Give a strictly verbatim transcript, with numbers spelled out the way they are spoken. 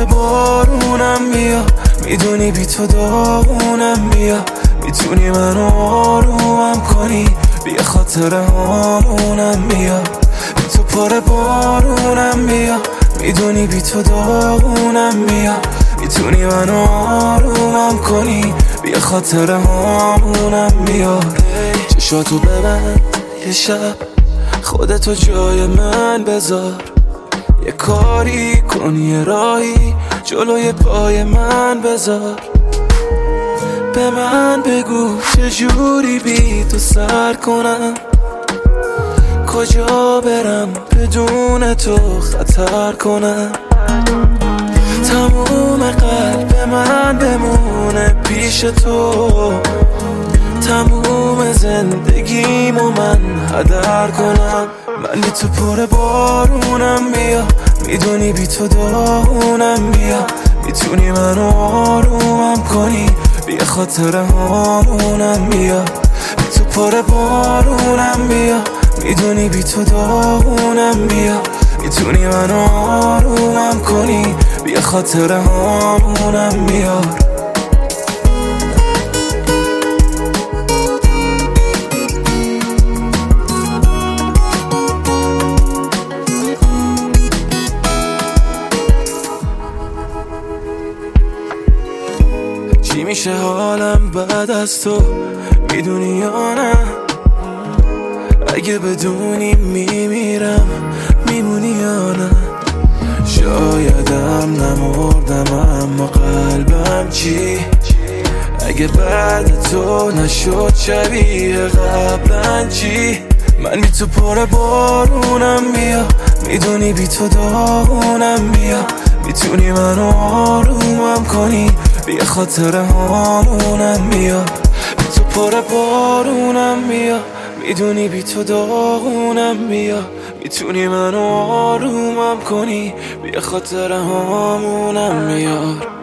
پر بارونم بیا، میدونی بی تو داغونم بیا، میتونی منو آرومم کنی، بیا خاطر همونم بیا. بی تو پر بارونم بیا، میدونی بی تو داغونم بیا، میتونی منو آرومم کنی، بیا خاطر همونم بیا. چشاتو ببند یه شب، خودتو جای من بذار، یه کاری کن یه راهی جلوی پای من بذار. به من بگو چجوری بی تو سر کنم، کجا برم بدون تو خطر کنم. تموم قلب من بمونه پیش تو، تموم زندگیمو من هدر کنم. من بی تو پر بارونم بیا، میدونی بی تو داغونم بیا، میتونی منو آرومم کنی، بیا خاطر همونم بیا. بی تو پر بارونم بیا، میدونی بی تو داغونم بیا، میتونی منو آرومم کنی، بیا خاطر همونم بیا. چی میشه حالم بعد از تو، میدونی یا نه؟ اگه بدونی میمیرم، میمونی یا نه؟ شایدم نمردم اما قلبم چی؟ اگه بعد تو نشد شبیه قبلا چی؟ من بی تو پر بارونم بیا، میدونی بی تو داغونم بیا، میتونی منو آرومم کنی، بیا خاطر همونم بیا. بی تو پر بارونم بیا، میدونی بی تو داغونم بیا، میتونی منو آرومم کنی، بیا خاطر همونم بیا.